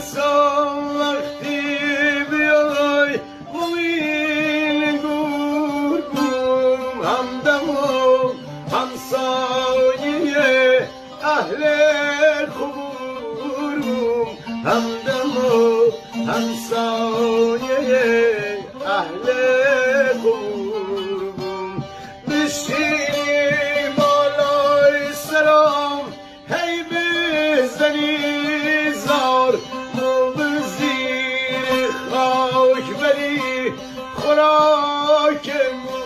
سال وقتی بیای موین گورگوم همدم و همسایه اهل قبورگوم همدم و همسایه اهل قبورگوم بشینی بالای سرام هی بزنی زار مو به زیر خاک بری خوراک